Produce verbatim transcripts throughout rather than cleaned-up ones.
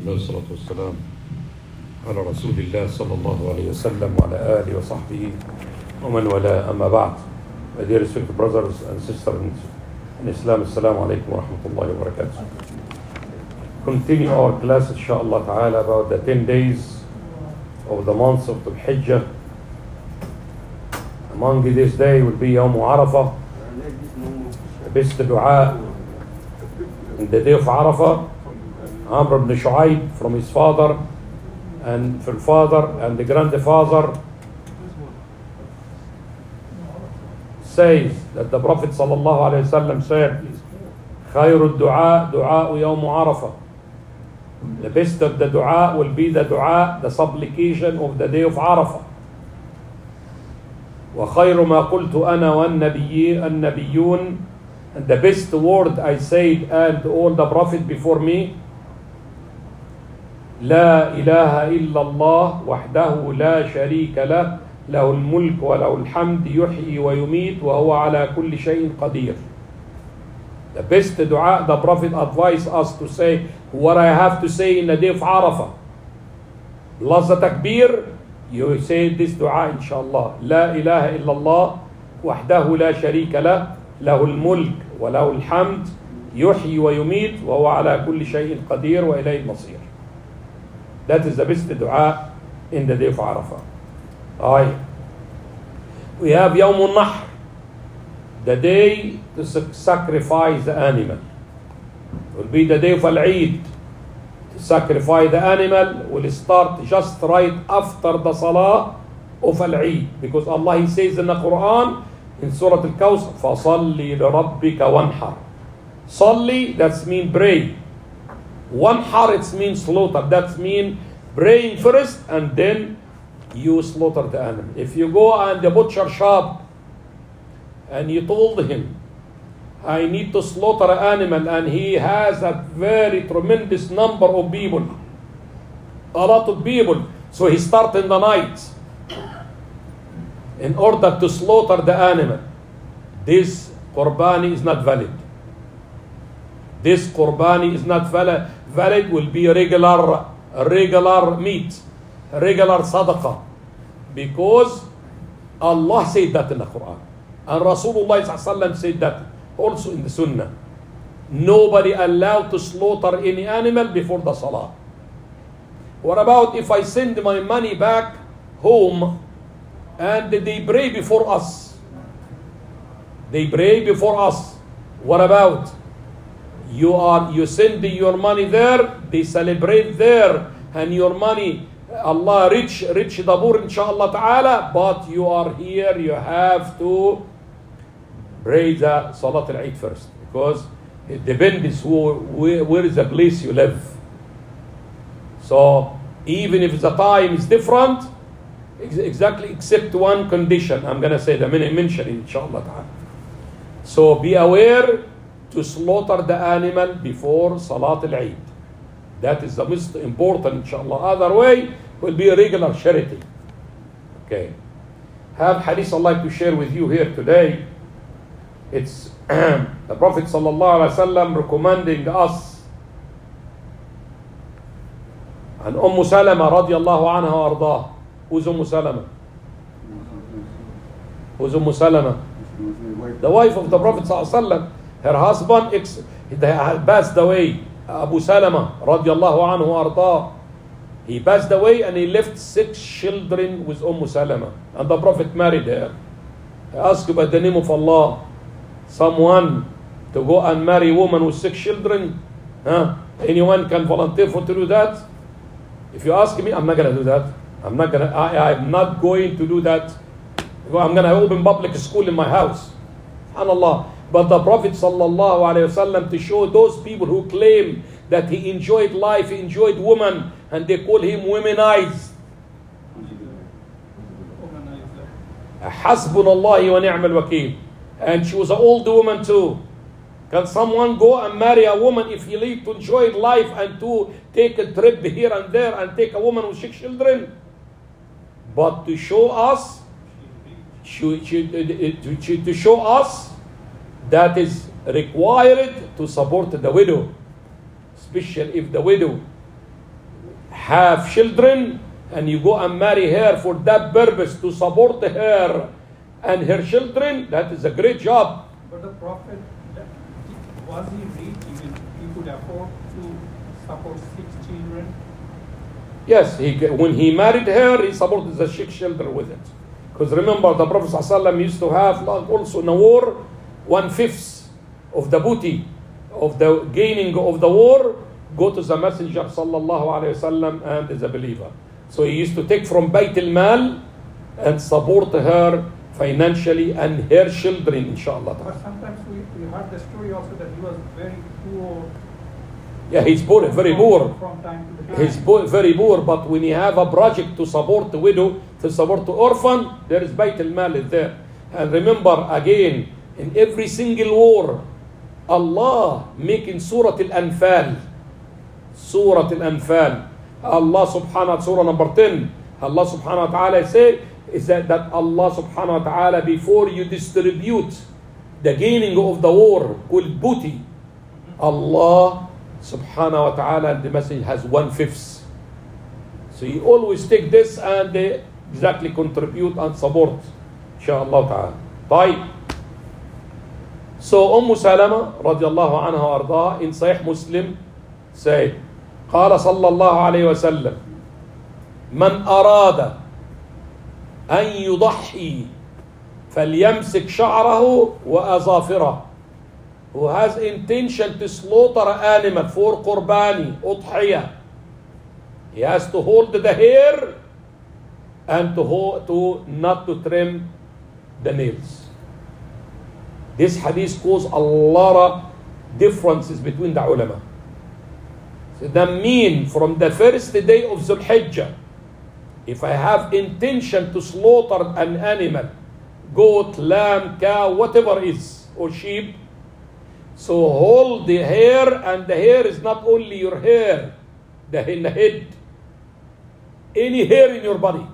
الله والصلاة والسلام على رسول الله صلى الله عليه وسلم وعلى آله وصحبه ومن والاه أما بعد. My dear respected brothers and sisters in Islam, Assalamu alaikum wa rahmatullahi wa barakatuh. Continue our class inshallah ta'ala about the ten days of the month of Dhul Hijjah. Among this day will be Yawm Arafah, the best dua in the day of Arafah. Amr ibn Shu'ayb from his father and from father and the grandfather says that the Prophet sallallahu alaihi wasallam said, "Khayru dua dua yawm Arafah." The best of the dua will be the dua, the supplication of the day of Arafah. وَخَيْرُ مَا قُلْتُ أَنَا وَالنَّبِيُّونَ, and the best word I said and all the Prophet before me, لا إله إلا الله وحده لا شريك له له الملك وله الحمد يحيي ويميت وهو على كل شيء قدير. The best dua the Prophet advised us to say, what I have to say in the day of Arafah. Plus the takbir, you say this dua inshallah. لا إله إلا الله وحده لا شريك له له الملك وله الحمد يحيي ويميت وهو على كل شيء قدير وإليه المصير. That is the best dua in the day of Arafah. Aye. We have Yawm al-Nahr, the day to sacrifice the animal. It will be the day of Al-Eid. To sacrifice the animal will start just right after the Salah of Al-Eid. Because Allah He says in the Quran, in Surah Al-Kawthar, فَصَلِّ لِرَبِّكَ وَانْحَرْ. Salli, that's mean pray. Wanhar, it means slaughter. That means praying first and then you slaughter the animal. If you go and the butcher shop and you told him, I need to slaughter an animal, and he has a very tremendous number of people, a lot of people, so he starts in the night in order to slaughter the animal, this qurbani is not valid. This qurbani is not valid. Valid will be regular, regular meat, regular sadaqah, because Allah said that in the Quran, and Rasulullah sallallahu alaihi wasallam said that also in the Sunnah. Nobody allowed to slaughter any animal before the Salah. What about if I send my money back home and they pray before us? They pray before us. What about? You are you send your money there, they celebrate there, and your money, Allah rich rich the poor inshallah ta'ala, but you are here, you have to pray the Salat al-Eid first, because it depends who, where, where is the place you live. So even if the time is different, ex- exactly except one condition, I'm gonna say the minute mention inshallah ta'ala. So be aware to slaughter the animal before Salat al-Eid. That is the most important inshallah. Other way will be a regular charity. Okay. Have hadith I'd like to share with you here today. It's the Prophet sallallahu alaihi wasallam recommending us, and Umm Salama radiyallahu anha wa ardah. Who's Umm Salama? Who's Umm Salama? The wife of the Prophet sallallahu alaihi wasallam. Her husband ex- passed away, Abu Salama radiallahu anhu arda. He passed away and he left six children with Umm Salama. And the Prophet married her. I ask you by the name of Allah, someone to go and marry a woman with six children? Huh? Anyone can volunteer for to do that? If you ask me, I'm not going to do that. I'm not going to, I, I'm not going to do that. I'm going to open public school in my house. SubhanAllah. But the Prophet sallallahu alaihi wasallam, to show those people who claim that he enjoyed life, he enjoyed women, and they call him womanized. Hasbunallahi wa ni'mal wakeel. And she was an old woman too. Can someone go and marry a woman if he lived to enjoy life and to take a trip here and there and take a woman with six children? But to show us, to, to, to, to show us that is required to support the widow, especially if the widow have children and you go and marry her for that purpose to support her and her children, that is a great job. But the Prophet, was he rich? Even he could afford to support six children? Yes, he, when he married her, he supported the six children with it. Because remember, the Prophet ﷺ used to have, like also in a war, one-fifth of the booty, of the gaining of the war, go to the Messenger sallallahu alayhi wasallam and is a believer. So he used to take from Bayt al-Mal and support her financially and her children, inshallah. But sometimes we, we heard the story also that he was very poor. Yeah, he's poor, very poor. From time to time. He's poor, very poor, but when you have a project to support the widow, to support the orphan, there is Bayt al-Mal is there. And remember, again, in every single war, Allah making Surah Al-Anfal. Surah Al-Anfal. Allah subhanahu wa ta'ala, surah number ten. Allah subhanahu wa ta'ala say, is that, that Allah subhanahu wa ta'ala, before you distribute the gaining of the war, called booty, Allah subhanahu wa ta'ala, the message has one-fifth. So you always take this and they exactly contribute and support. Inshallah ta'ala. طيب. So Umm Salama radiallahu anha arda in Sahih Muslim said, قال صلى الله عليه وسلم من أراد أن يضحي فليمسك شعره وأظافره. Who has intention to slaughter an animal for qurbani, udhiyah, he has to hold the hair and to, hold, to not to trim the nails. This hadith caused a lot of differences between the ulama. So that mean from the first day of Dhul Hijjah, if I have intention to slaughter an animal, goat, lamb, cow, whatever it is, or sheep, so hold the hair, and the hair is not only your hair, the in the head, any hair in your body.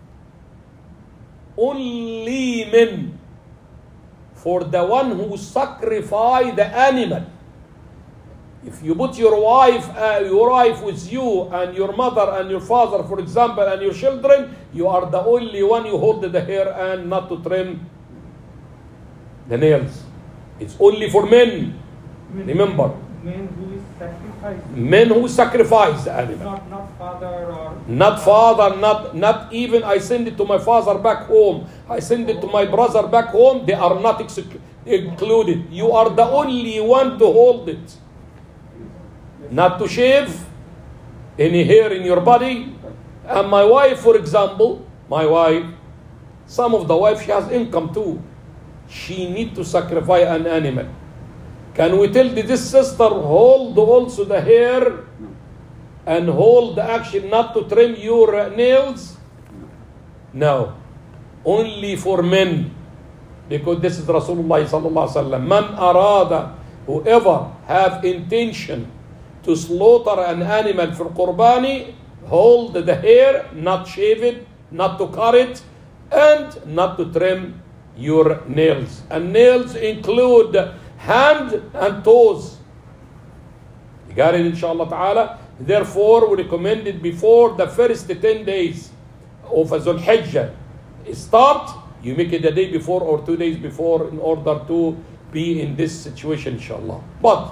Only men, for the one who sacrifice the animal. If you put your wife, uh, your wife with you, and your mother and your father, for example, and your children, you are the only one you hold the hair and not to trim the nails. It's only for men. Men, remember. Men who is sacrificed. Men who sacrifice the animal. Not, not father or. Not father, not not even. I send it to my father back home. I send it to my brother back home. They are not ex- included. You are the only one to hold it. Not to shave any hair in your body. And my wife, for example, my wife, some of the wife, she has income too. She need to sacrifice an animal. Can we tell this sister, hold also the hair and hold the action not to trim your nails? No. Only for men. Because this is Rasulullah sallallahu alaihi wasallam. Man arada, whoever have intention to slaughter an animal for qurbani, hold the hair, not shave it, not to cut it, and not to trim your nails. And nails include hand and toes. You got it, inshallah ta'ala. Therefore, we recommend it before the first ten days of Dhul Hijjah start. You make it a day before or two days before in order to be in this situation, inshallah. But,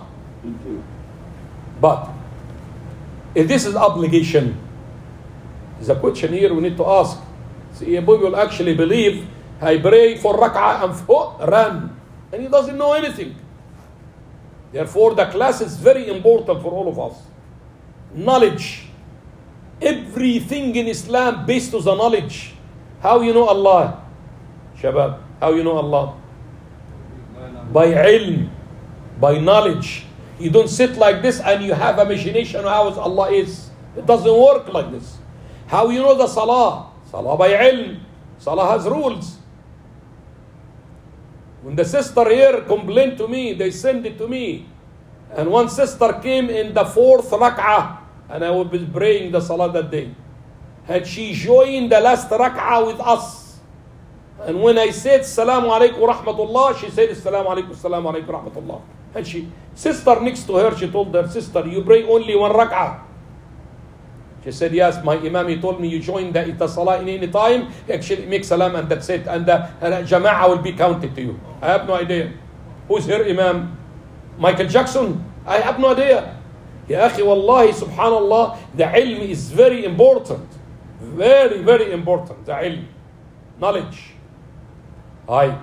but, if this is obligation, there's a question here we need to ask. See, a boy will actually believe, I pray for rak'ah and for run. And he doesn't know anything. Therefore, the class is very important for all of us. Knowledge. Everything in Islam based on the knowledge. How you know Allah? Shabab, how you know Allah? By ilm, by knowledge. You don't sit like this and you have imagination how Allah is. It doesn't work like this. How you know the salah? Salah by ilm. Salah has rules. When the sister here complained to me, they sent it to me. And one sister came in the fourth rak'ah, and I was praying the salah that day. And she joined the last rak'ah with us. And when I said, Assalamu alaikum wa rahmatullah, she said, Assalamu alaikum, Assalamu alaikum wa rahmatullah. And she, sister next to her, she told her sister, you pray only one rak'ah. She said, yes, my imam, he told me you join the, the salah in any time, actually make salam and that's it. And the and jama'ah will be counted to you. I have no idea. Who's her imam? Michael Jackson? I have no idea. Ya akhi, wallahi, subhanallah, the ilm is very important. Very, very important, the ilm. Knowledge. Aye.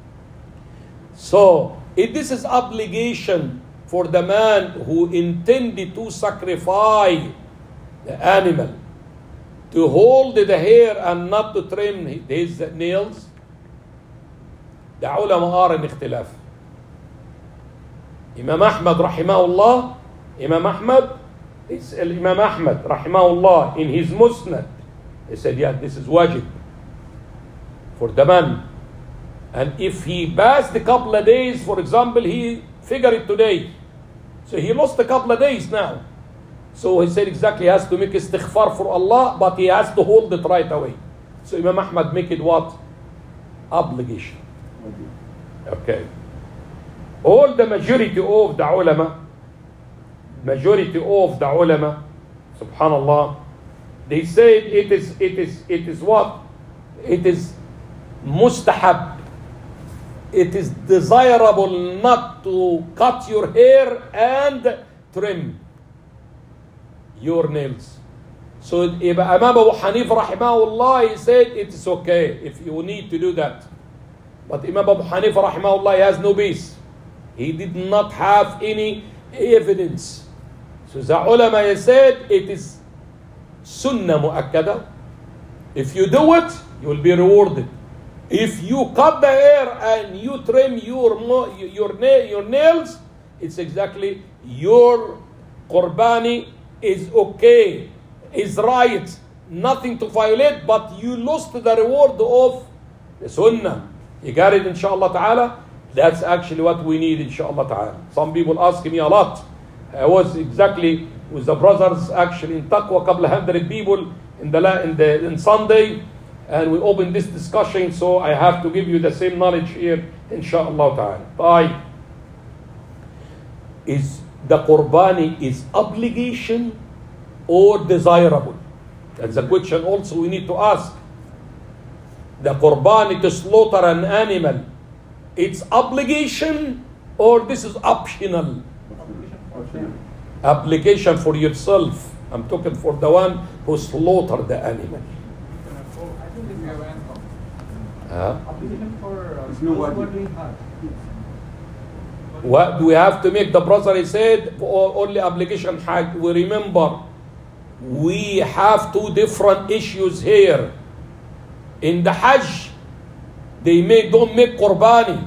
So, if this is obligation for the man who intended to sacrifice the animal, to hold the hair and not to trim his nails, the ulama are in ikhtilaf. Imam Ahmad rahimahullah, Imam Ahmad, is Imam Ahmad rahimahullah in his Musnad, he said, yeah, this is wajib for the man. And if he passed a couple of days, for example, he figured it today, so he lost a couple of days now. So he said exactly he has to make istighfar for Allah, but he has to hold it right away. So Imam Ahmad make it what? Obligation. Okay. All the majority of the ulama, majority of the ulama, subhanallah, they said it is, it is, it is what? It is mustahab. It is desirable not to cut your hair and trim your nails. So Imam Abu Hanifa rahimahullah, he said it is okay if you need to do that. But Imam Abu Hanifa rahimahullah, he has no base. He did not have any evidence. So the ulama, he said it is sunnah mu'akkada. If you do it, you will be rewarded. If you cut the hair and you trim your, your, your nails, it's exactly your qurbani is okay, is right, nothing to violate, but you lost the reward of the sunnah. You got it, inshallah ta'ala? That's actually what we need, inshallah ta'ala. Some people ask me a lot. I was exactly with the brothers actually in Taqwa, a couple of hundred people in the in the in Sunday, and we opened this discussion, so I have to give you the same knowledge here, inshallah ta'ala. Bye. Is the qurbani is obligation or desirable? That's a question also we need to ask. The qurbani, to slaughter an animal, it's obligation or this is optional? Obligation. Application for yourself. I'm talking for the one who slaughtered the animal. I think this is Huh? obligation for uh, It's no those who are wajib. doing Hajj. What do we have to make? The brother, he said, for only obligation Hajj. We remember, we have two different issues here. In the Hajj, they may don't make qurbani.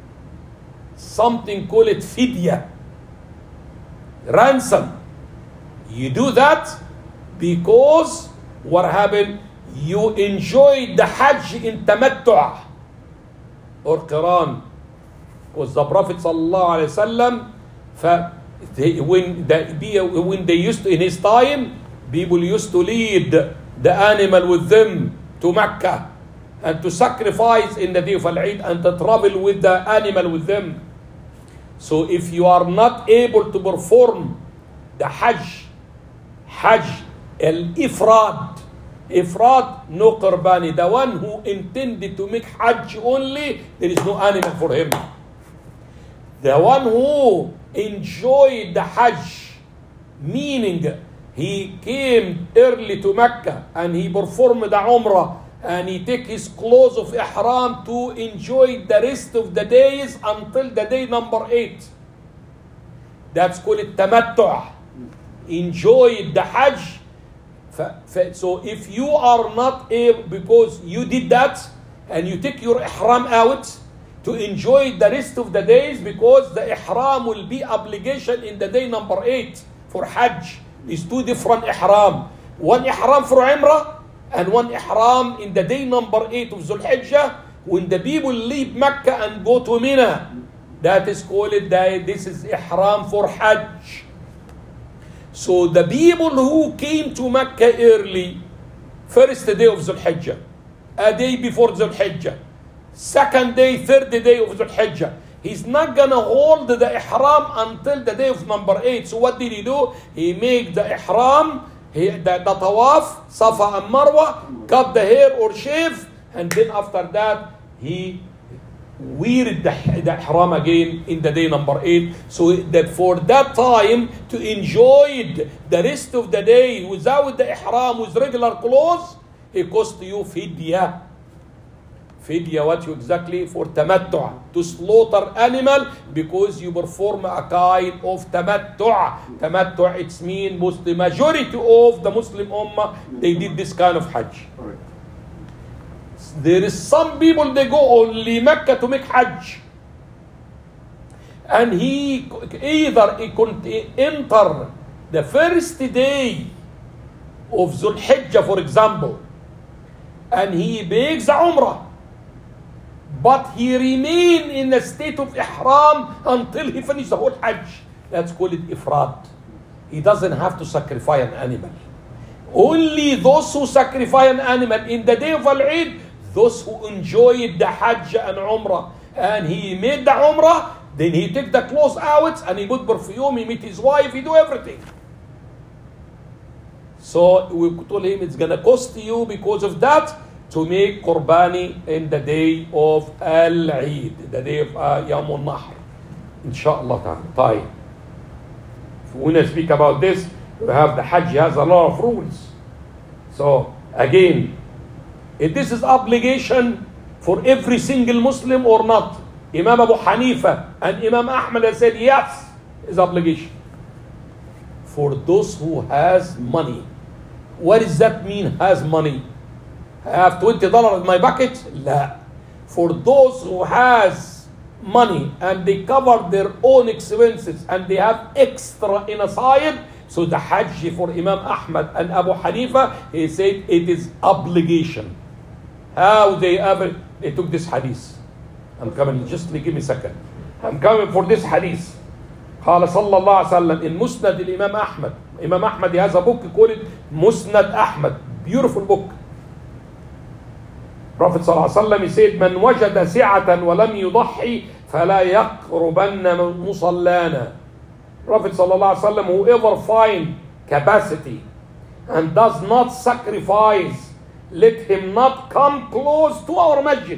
Something call it fidya. Ransom. You do that because what happened? You enjoyed the Hajj in tamattu' or qiran. Was the Prophet sallallahu alaihi wasallam, when the, when they used to, in his time, people used to lead the animal with them to Mecca and to sacrifice in the day of Al-Eid and to travel with the animal with them. So if you are not able to perform the Hajj, Hajj al-Ifrad, Ifrad, no qurbani. The one who intended to make Hajj only, there is no animal for him. The one who enjoyed the Hajj, meaning he came early to Mecca and he performed the Umrah and he take his clothes of Ihram to enjoy the rest of the days until the day number eight. That's called tamattu'. Enjoy the Hajj. So if you are not able, because you did that and you take your Ihram out to enjoy the rest of the days, because the Ihram will be obligation in the day number eight for Hajj. It's two different Ihram. One Ihram for Umrah and one Ihram in the day number eight of Dhul Hijjah when the people leave Mecca and go to Mina. That is called, this is Ihram for Hajj. So the people who came to Mecca early, first day of Dhul Hijjah, a day before Dhul Hijjah, second day, third day of Dhul Hijjah, he's not gonna hold the Ihram until the day of number eight. So what did he do? He made the Ihram He, the, the tawaf, Safa and Marwa, cut the hair or shave, and then after that, he weared the, the ihram again in the day number eight. So that for that time, to enjoy the rest of the day without the ihram, with regular clothes, it cost you fidya. Fidya, what you exactly? For tamattu', to slaughter animal because you perform a kind of tamattu'. Tamattu', it's mean most the majority of the Muslim ummah, they did this kind of hajj. Right. There is some people, they go only Mecca to make hajj. And he either he could enter the first day of Dhul Hijjah, for example, and he makes the Umrah, but he remain in the state of ihram until he finishes the whole hajj. Let's call it ifrad. He doesn't have to sacrifice an animal. Only those who sacrifice an animal in the day of Al-Eid, those who enjoyed the hajj and umrah, and he made the umrah, then he take the clothes out and he put perfume, he meet his wife, he do everything. So we told him it's gonna cost you because of that to make qurbani in the day of Al-Eid, the day of uh, Yawm al-Nahr. Inshallah ta'ala. Tayyib. When I speak about this, we have the Hajj has a lot of rules. So again, if this is obligation for every single Muslim or not, Imam Abu Hanifa and Imam Ahmad have said yes, is obligation. For those who has money. What does that mean, has money? I have twenty dollars in my bucket? La. For those who has money and they cover their own expenses and they have extra in a side, so the Hajj for Imam Ahmad and Abu Hanifa, he said it is obligation. How they ever, they took this hadith. I'm coming, just give me a second. I'm coming for this hadith. قال صلى الله عليه وسلم in Musnad al-Imam Ahmad. Imam Ahmad, he has a book called it Musnad Ahmad. Beautiful book. Prophet صلى الله عليه وسلم, he said, من وجد سعة ولم يضحي فلا يقربن مصلانا. Prophet صلى الله عليه وسلم, whoever find capacity and does not sacrifice, let him not come close to our masjid.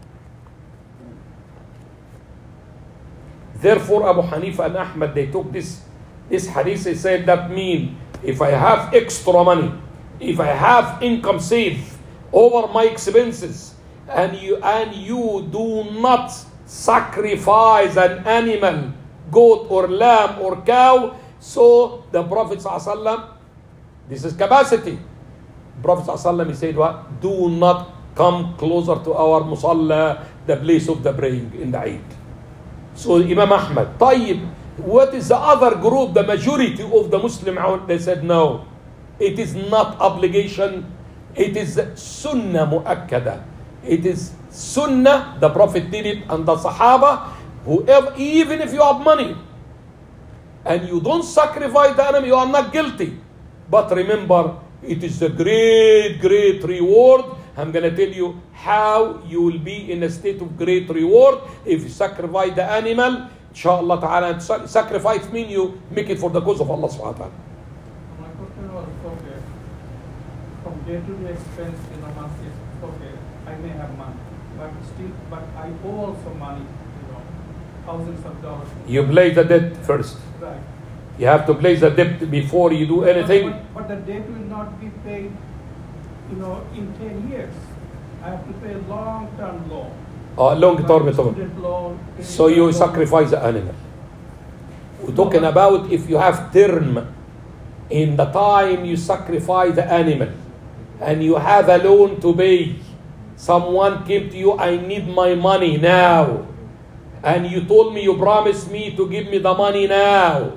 Therefore, Abu Hanifa and Ahmad, they took this, this hadith, they said that mean, if I have extra money, if I have income saved over my expenses, and you, and you do not sacrifice an animal, goat or lamb or cow, so the Prophet ﷺ, this is capacity. Prophet ﷺ, he said what? Do not come closer to our musalla, the place of the praying in the Eid. So Imam Ahmad, طيب, what is the other group, the majority of the Muslim, they said no, it is not obligation, it is sunnah mu'akkada. It is sunnah, the Prophet did it and the Sahaba, whoever, even if you have money and you don't sacrifice the animal, you are not guilty. But remember, it is a great, great reward. I'm going to tell you how you will be in a state of great reward if you sacrifice the animal. Inshallah ta'ala, sacrifice means you make it for the cause of Allah subhanahu wa ta'ala. My question was, okay, from day-to-day expense in a month is, okay, I may have money, but still, but I owe also money, you know, thousands of dollars. You pay the debt first. Right. You have to pay the debt before you do anything. But, but, but the debt will not be paid, you know, in ten years. I have to pay a long-term loan. Uh, long-term Student loan. So you loan. sacrifice the animal. We're talking about if you have term in the time you sacrifice the animal and you have a loan to pay. Someone came to you, I need my money now. And you told me, you promised me to give me the money now.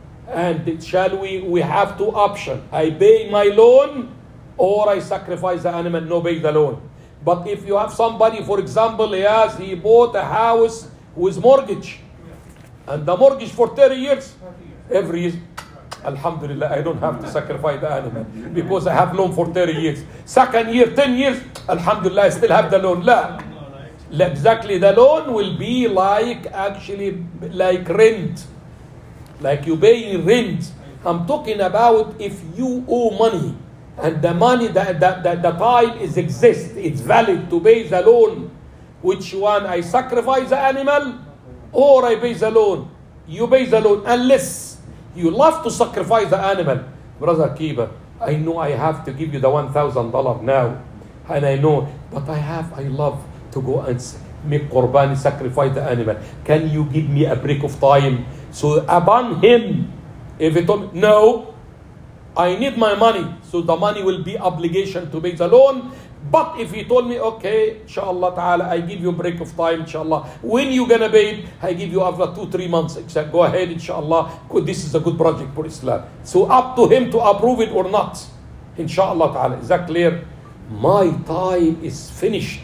And shall we, we have two options. I pay my loan or I sacrifice the animal, no pay the loan. But if you have somebody, for example, he has, he bought a house with mortgage. And the mortgage for thirty years, every year. Alhamdulillah, I don't have to sacrifice the animal because I have loan for thirty years. Second year, ten years, Alhamdulillah, I still have the loan. La. Exactly, the loan will be like actually like rent. Like you pay rent. I'm talking about if you owe money and the money, the, the, the, the time is exist, it's valid to pay the loan. Which one? I sacrifice the animal or I pay the loan? You pay the loan unless you love to sacrifice the animal. Brother Kiba, I know I have to give you the one thousand dollars now. And I know, but I have, I love to go and make qurbani, sacrifice the animal. Can you give me a break of time? So upon him, if he told me, no, I need my money. So the money will be obligation to pay the loan. But if he told me, okay, inshallah ta'ala, I give you a break of time, inshallah. When you gonna pay it? I give you after two, three months. Except go ahead, inshallah. This is a good project for Islam. So up to him to approve it or not. Inshallah ta'ala. Is that clear? My time is finished.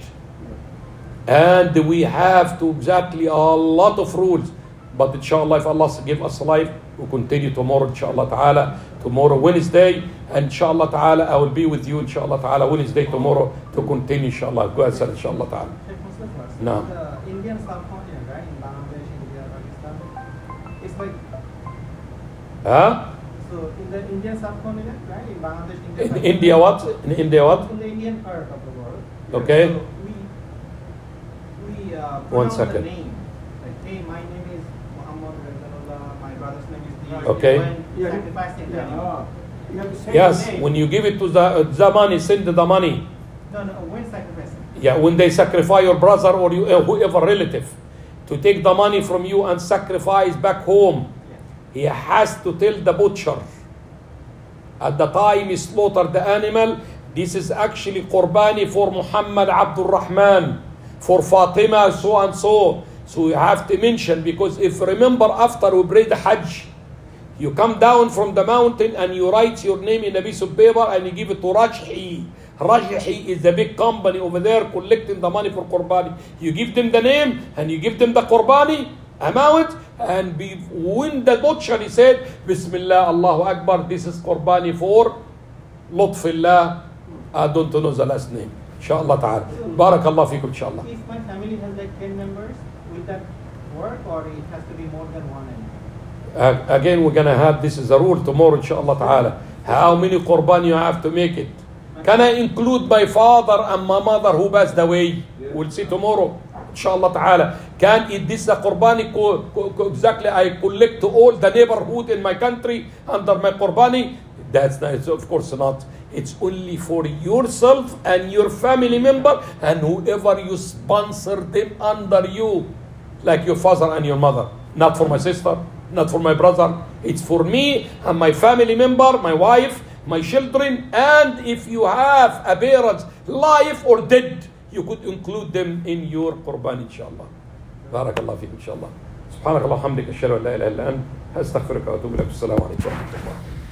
And we have to exactly a lot of rules. But inshallah, if Allah give us life, we'll continue tomorrow, inshallah ta'ala. Tomorrow, Wednesday. And inshallah ta'ala, I will be with you, inshallah ta'ala, Wednesday tomorrow to continue, inshallah. Go ahead, sir, inshallah ta'ala. No. The Indian subcontinent, right? In Bangladesh, India, Pakistan. It's like. Huh? So, in the Indian subcontinent, right? In Bangladesh, India. In Pakistan, India, what? In India, what? In the Indian part of the world. Okay. So we, we uh, One pronounce second. the name. Like, hey, my name is Muhammad Rizalullah, my brother's name is Dee. Okay. When sacrificing the animal. You have to say Yes, the name. when you give it to the, uh, the money, send the money. No, no, when sacrificing. Yeah, when they sacrifice your brother or you, uh, whoever relative to take the money from you and sacrifice back home, Yeah. he has to tell the butcher at the time he slaughtered the animal, this is actually qurbani for Muhammad Abdul Rahman, for Fatima, so and so. So you have to mention, because if remember after we pray the Hajj, you come down from the mountain and you write your name in a piece of paper and you give it to Rajhi. Rajhi is the big company over there collecting the money for Qurbani. You give them the name and you give them the Qurbani amount, and be, when the butcher he said, Bismillah, Allahu Akbar, this is Qurbani for Lutfillah. I don't know the last name. Inshallah ta'ala. Barakallah fikum, inshallah. If my family has like ten members, will that work, or it has to be more than one animal? Uh, again, we're going to have, this is a rule tomorrow, inshallah ta'ala. How many Qurban you have to make it? Can I include my father and my mother who passed away? We'll see tomorrow, inshallah ta'ala. Can it, this a Qurbani, co- co- co- exactly, I collect to all the neighborhood in my country under my Qurbani? That's not, it's of course not. It's only for yourself and your family member and whoever you sponsor them under you, like your father and your mother. Not for my sister, not for my brother. It's for me and my family member, my wife, my children, and if you have a parent live or dead, you could include them in your Qurban, inshallah. Barakallah fikum, inshallah. Subhanakallah, hamdika, ashhadu an la ilaha illa ant, astaghfiruka wa atubu ilaik. Assalamu alaikum wa rahmatullah.